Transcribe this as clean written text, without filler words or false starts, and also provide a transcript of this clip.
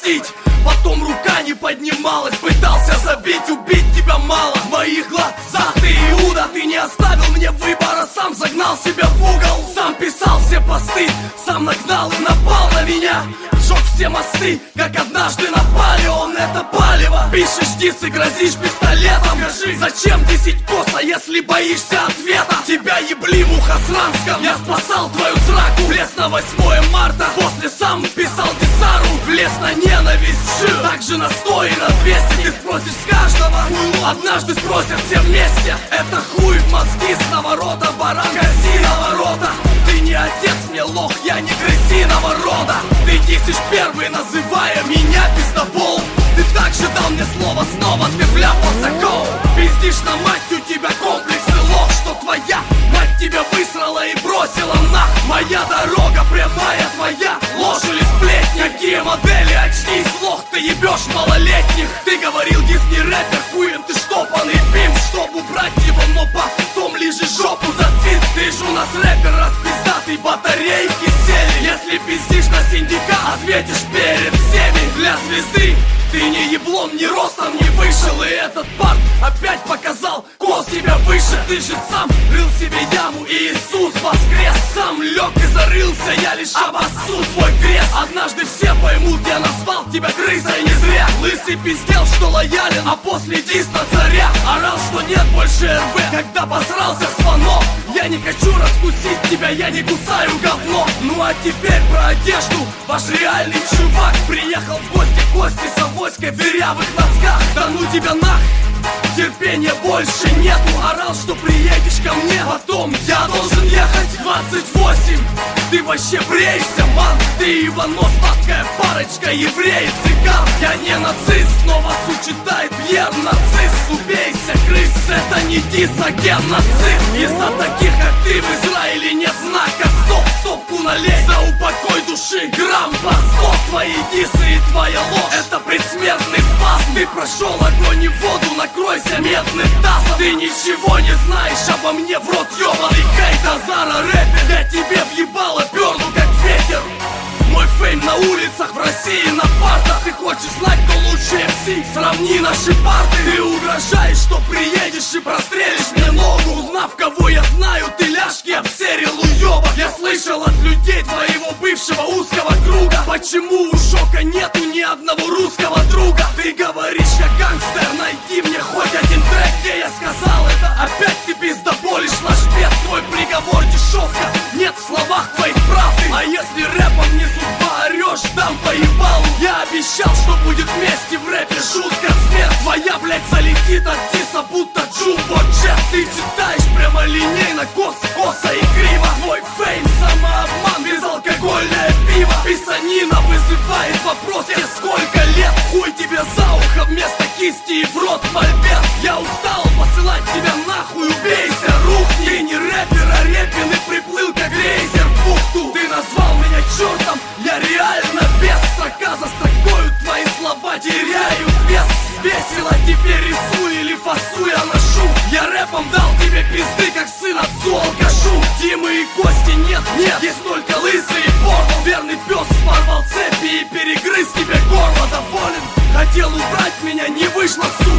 простить. Потом рука не поднималась, пытался забить, убить тебя мало. В моих глазах ты Иуда, ты не оставил мне выбора, сам загнал себя в угол. Сам писал все посты, сам нагнал и напал на меня. Сжег все мосты, как однажды напали, он это палево. Пишешь дисы, грозишь пистолетом. Скажи, зачем 10 коса, если боишься ответа? Тебя ебли в Мухосранском, я спасал твою сраку. Влез на 8 марта, после сам писал Десару. Влез на ненависть, жил, также на 100 и на 200. Ты спросишь с каждого, однажды спросят все вместе. Это хуй в мозги с наворота, баран косиного рота. Ты не отец мне, лох, я не крысиного рода. Ты десишь первый, называя меня пиздобол. Ты также дал мне слово, снова ты вляпался, гоу. Пиздишь на мать, у тебя комплексы лох, что твоя мать тебя высрала и бросила нах. Моя дорога прямая, твоя ложь или сплетни. Какие модели, очнись, лох, ты ебешь малолетних. Ты говорил, Дисней рэпер, хуем ты штопанный пим. Чтоб убрать его, но потом лижешь жопу за цвет. Ты ж у нас рэпер распиздатый, батарейки сели. Если пиздишь на синдикат, ответишь перед всеми. Для звезды ты ни еблом, ни ростом не вышел. И этот парт опять показал, кос тебя выше. Ты же сам рыл себе яму, и Иисус воскрес. Сам лег и зарылся, я лишь обоссу твой крест. Однажды все поймут, я назвал тебя крысой не зря. Лысый пиздел, что лоялен, а после дис на царя. Орал, что нет больше РВ, когда посрался звонок. Я не хочу раскусить тебя, я не кусаю говно. Ну а теперь про одежду, ваш реальный чувак приехал в гости к Косте с авоськой в дырявых носках. Да ну тебя нах, терпения больше нету. Орал, что приедешь ко мне, потом я должен ехать. 28, ты вообще бреешься, ман. Ты Иванов, сладкая парочка, еврей и цыган. Я не нацист, но вас учитает Пьер нацист. Убейся, крыс, это не дис, а геноцид. Из-за таких, как ты, в Израиле нет знака стоп. Стопку налей за упокой души, грамм по 100. Твои дисы и твоя ложь, это предсмертный спас. Ты прошел огонь и воду, накройся медным тазом. Ты ничего не знаешь обо мне, в рот ёбаный хейт. Азара рэпер, я тебе въебало перну, как ветер. Мой фейм на улицах в России на партах. Ты хочешь знать, кто лучше MC? Сравни наши парты. Ты угрожаешь, что приедешь и прострелишь мне ногу. Узнав, кого я знаю, ты ляжки обсерил, уёбок. Я слышал от людей твоего бывшего узкого круга. Почему у Шока нету ни одного русского друга? Ты говоришь, я гангстер, найди мне хоть один трек, где я сказал это. Опять ты пиздоболишь наш бед, твой приговор дешевка. Нет в словах твоих правды. А если рэпом не судьба, орёшь, дам по ебалу. Я обещал, что будет вместе в рэпе жутко смерть. Твоя, блядь, залетит от диса, будто джумбо-джет. Ты читаешь прямолинейно, косо и криво. Твой фейм, самообман, безалкогольное пиво. Писанина вызывает вопрос, тебе сколько лет? Хуй тебе за ухо вместо кисти и в рот мольберт. Я устал посылать тебя нахуй, убейся, рухни. Ты не рэпер, а репин и приплыл как крейсер в бухту. Ты назвал меня чертом, я реально без. Строка за строкою твои слова теряют вес. Весело теперь рисую или фасуя ношу. Я рэпом дал тебе пизды, как сын отцу алкашу. Димы и Кости нет, есть только лысый и Бордл. Верный пес порвал цепи и перегрыз тебе горло. Доволен, хотел убрать меня, не вышло, сука.